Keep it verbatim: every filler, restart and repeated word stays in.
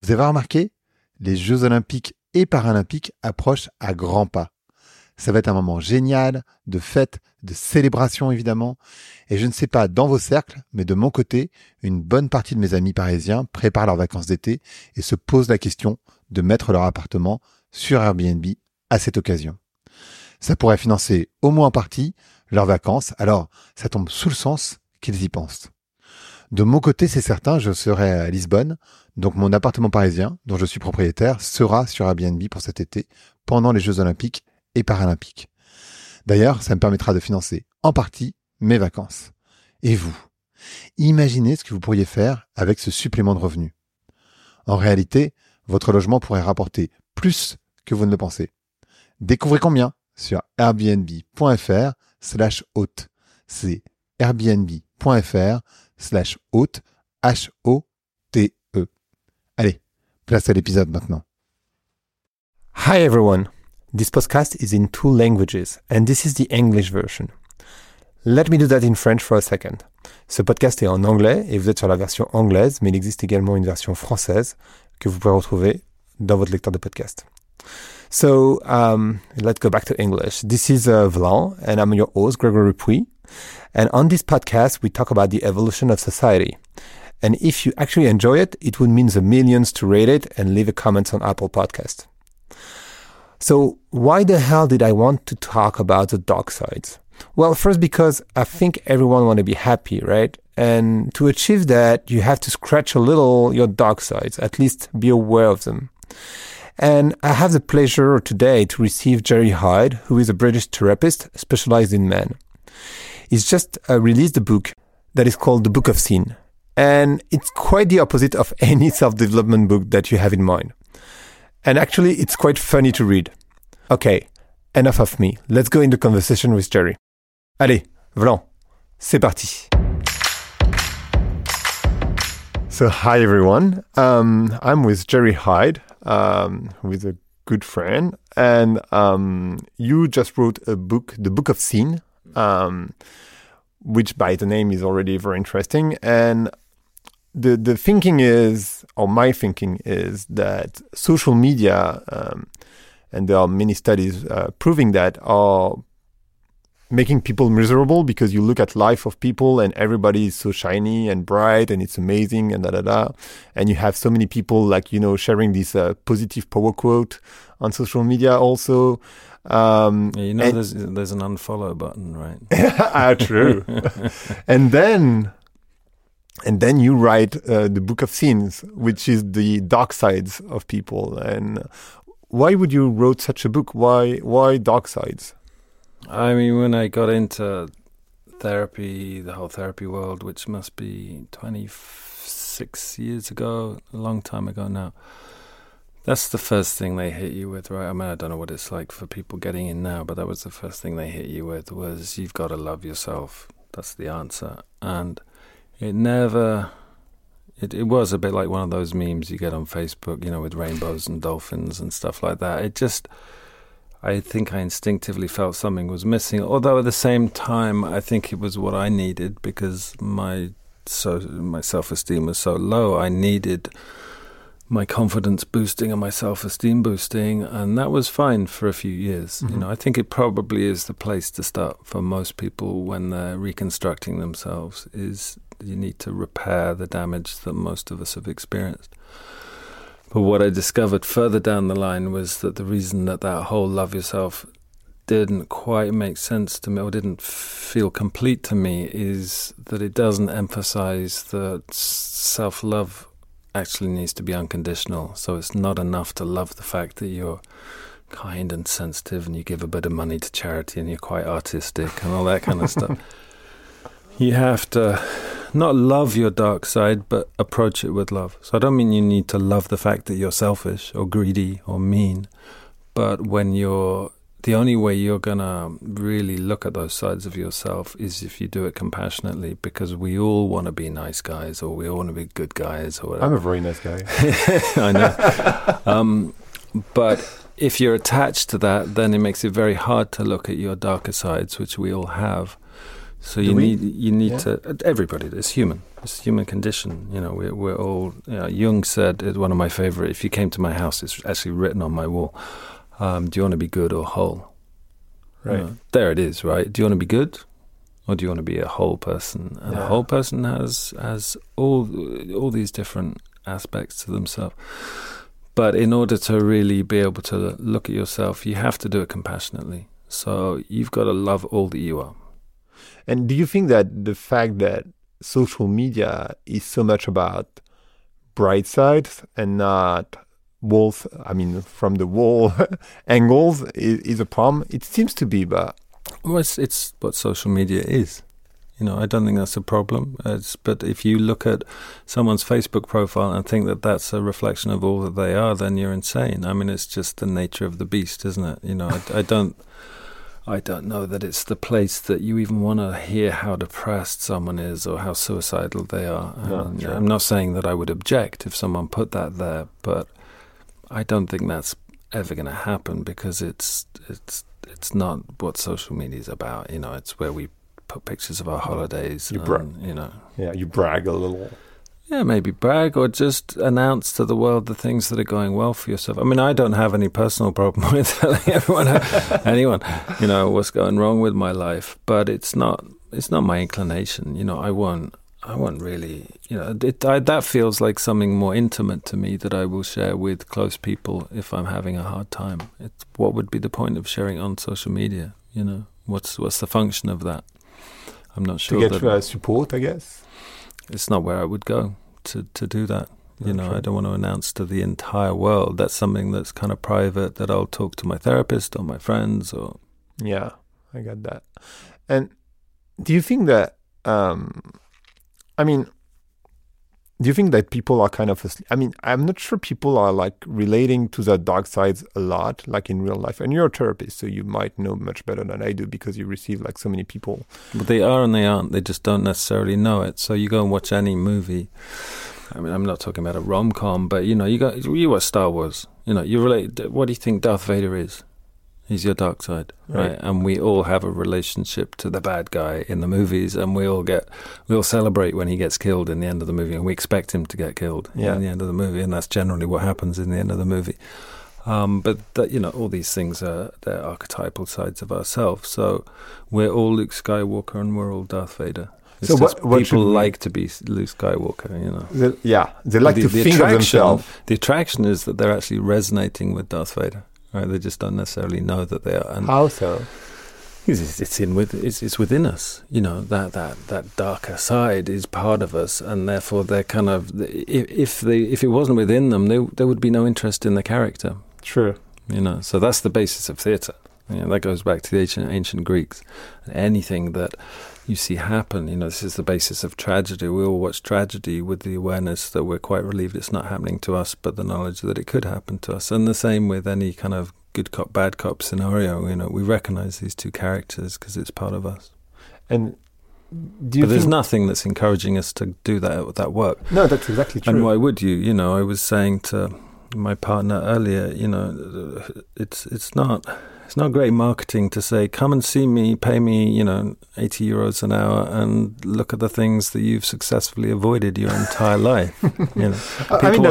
Vous avez remarqué, les Jeux Olympiques et Paralympiques approchent à grands pas. Ça va être un moment génial, de fête, de célébration évidemment. Et je ne sais pas dans vos cercles, mais de mon côté, une bonne partie de mes amis parisiens préparent leurs vacances d'été et se posent la question de mettre leur appartement sur Airbnb à cette occasion. Ça pourrait financer au moins en partie leurs vacances, alors ça tombe sous le sens qu'ils y pensent. De mon côté, c'est certain, je serai à Lisbonne, donc mon appartement parisien, dont je suis propriétaire, sera sur Airbnb pour cet été, pendant les Jeux Olympiques et Paralympiques. D'ailleurs, ça me permettra de financer en partie mes vacances. Et vous, imaginez ce que vous pourriez faire avec ce supplément de revenus. En réalité, votre logement pourrait rapporter plus que vous ne le pensez. Découvrez combien sur airbnb.fr slash hôte. C'est airbnb.fr slash hôte, H O T E. Allez, place à l'épisode maintenant. Hi everyone. This podcast is in two languages, and this is the English version. Let me do that in French for a second. Ce podcast est en anglais et vous êtes sur la version anglaise, mais il existe également une version française que vous pouvez retrouver dans votre lecteur de podcast. So, um, let's go back to English. This is uh, Vlan, and I'm your host, Gregory Puy. And on this podcast, we talk about the evolution of society. And if you actually enjoy it, it would mean the millions to rate it and leave a comment on Apple Podcast. So why the hell did I want to talk about the dark sides? Well, first because I think everyone want to be happy, right? And to achieve that, you have to scratch a little your dark sides, at least be aware of them. And I have the pleasure today to receive Jerry Hyde, who is a British therapist specialized in men. He's just uh, released a book that is called The Book of Sin. And it's quite the opposite of any self-development book that you have in mind. And actually, it's quite funny to read. Okay, enough of me. Let's go into conversation with Jerry. Allez, Vlan, c'est parti. So, hi everyone. Um, I'm with Jerry Hyde, um, who is a good friend. And um, you just wrote a book, The Book of Sin, um, which by the name is already very interesting. And The the thinking is, or my thinking is, that social media, um, and there are many studies uh, proving that, are making people miserable because you look at life of people and everybody is so shiny and bright and it's amazing and da da da, and you have so many people like you know sharing this uh, positive power quote on social media also. Um, yeah, you know, there's there's an unfollow button, right? Ah, true. and then. And then you write uh, the Book of Sins, which is the dark sides of people. And why would you wrote such a book? Why why dark sides? I mean, when I got into therapy, the whole therapy world, which must be twenty-six years ago, a long time ago now, that's the first thing they hit you with, right? I mean, I don't know what it's like for people getting in now, but that was the first thing they hit you with was you've got to love yourself. That's the answer. And It never, it, it was a bit like one of those memes you get on Facebook, you know, with rainbows and dolphins and stuff like that. It just, I think I instinctively felt something was missing. Although at the same time, I think it was what I needed because my so my self-esteem was so low. I needed my confidence boosting and my self-esteem boosting, and that was fine for a few years. Mm-hmm. You know, I think it probably is the place to start for most people when they're reconstructing themselves is you need to repair the damage that most of us have experienced. But what I discovered further down the line was that the reason that that whole love yourself didn't quite make sense to me or didn't feel complete to me is that it doesn't emphasize that self-love actually needs to be unconditional. So it's not enough to love the fact that you're kind and sensitive and you give a bit of money to charity and you're quite artistic and all that kind of stuff. You have to not love your dark side, but approach it with love. So I don't mean you need to love the fact that you're selfish or greedy or mean, but when you're, the only way you're going to really look at those sides of yourself is if you do it compassionately, because we all want to be nice guys or we all want to be good guys or whatever. I'm a very nice guy. I know. um, but if you're attached to that, then it makes it very hard to look at your darker sides, which we all have. So Do you we? need you need Yeah. to everybody. It's human. It's human condition. You know, we're we're all. You know, Jung said, it's one of my favorite. If you came to my house, it's actually written on my wall. Um, do you want to be good or whole? Right. You know, there it is. Right. Do you want to be good, or do you want to be a whole person? And Yeah. a whole person has has all all these different aspects to themselves. But in order to really be able to look at yourself, you have to do it compassionately. So you've got to love all that you are. And do you think that the fact that social media is so much about bright sides and not walls, I mean, from the wall angles is, is a problem? It seems to be, but... Well, it's, it's what social media is. You know, I don't think that's a problem. It's, but if you look at someone's Facebook profile and think that that's a reflection of all that they are, then you're insane. I mean, it's just the nature of the beast, isn't it? You know, I, I don't... I don't know that it's the place that you even want to hear how depressed someone is or how suicidal they are. No, And sure. I'm not saying that I would object if someone put that there, but I don't think that's ever going to happen because it's it's it's not what social media is about. You know, it's where we put pictures of our holidays. You and, bra- you know, Yeah, you brag a little. yeah, maybe brag or just announce to the world the things that are going well for yourself. I mean, I don't have any personal problem with telling everyone, anyone, you know, what's going wrong with my life. But it's not, it's not my inclination. You know, I won't, I won't really, you know, it, I, that feels like something more intimate to me that I will share with close people if I'm having a hard time. It's, what would be the point of sharing on social media? You know, what's what's the function of that? I'm not sure. To get that, uh, support, I guess. It's not where I would go to, to do that. You know, Okay. I don't want to announce to the entire world. That's something that's kind of private that I'll talk to my therapist or my friends or... Yeah, I got that. And do you think that, um, I mean, do you think that people are kind of, asleep? I mean, I'm not sure people are like relating to the dark sides a lot, like in real life. And you're a therapist, so you might know much better than I do because you receive like so many people. But they are and they aren't. They just don't necessarily know it. So you go and watch any movie. I mean, I'm not talking about a rom-com, but, you know, you got you watch Star Wars. You know, you relate... What do you think Darth Vader is? He's your dark side, right? Right. And we all have a relationship to the bad guy in the movies, and we all get, we all celebrate when he gets killed in the end of the movie, and we expect him to get killed Yeah. in the end of the movie, and that's generally what happens in the end of the movie. Um, but that, you know, all these things are they're archetypal sides of ourselves. So we're all Luke Skywalker, and we're all Darth Vader. It's So just what- what people should we- like to be Luke Skywalker, you know. The, yeah, they like the, to the think of attraction, themselves. the attraction is that they're actually resonating with Darth Vader. Right? They just don't necessarily know that they are. And How so? It's, it's in with it's, it's within us, you know. That, that that darker side is part of us, and therefore they're kind of if, if they if it wasn't within them, they, there would be no interest in the character, True. you know. So that's the basis of theatre. You know, that goes back to the ancient ancient Greeks. Anything that you see happen, you know, this is the basis of tragedy. We all watch tragedy with the awareness that we're quite relieved it's not happening to us, but the knowledge that it could happen to us. And the same with any kind of good cop, bad cop scenario. You know, we recognize these two characters because it's part of us. And do you But there's think... nothing that's encouraging us to do that that work. No, that's exactly true. And why would you? You know, I was saying to my partner earlier, you know, it's it's not it's not great marketing to say, come and see me, pay me, you know, eighty euros an hour, and look at the things that you've successfully avoided your entire life. You know, I mean, people